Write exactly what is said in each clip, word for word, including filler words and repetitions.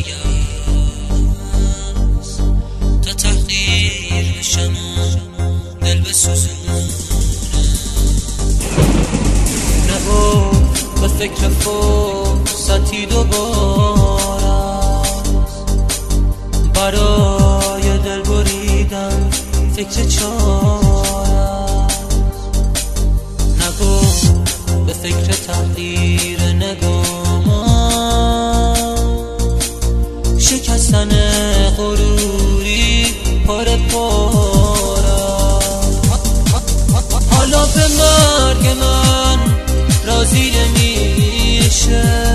است تا تحقیر بشم و دل بسوزونه. نگو به فکر فرصتی دوبار است برای دل بریدن فکر چار است. نگو به فکر تحقیر نگامان شکستن غروری پاره پاره. حالا به مرگ من راضی نمیشه،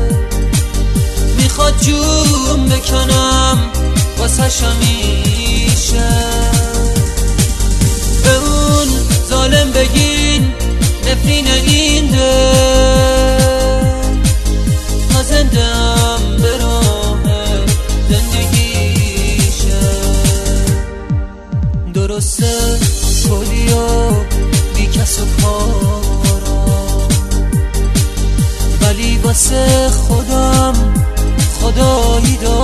میخواد جون بکنم واسش همیشه. به اون ظالم بگین نفرین این دل، ما زنده ام به راه زندگیشه. درسته کلی و بی کس و کارا، ولی واسه خودم خدایی دارم.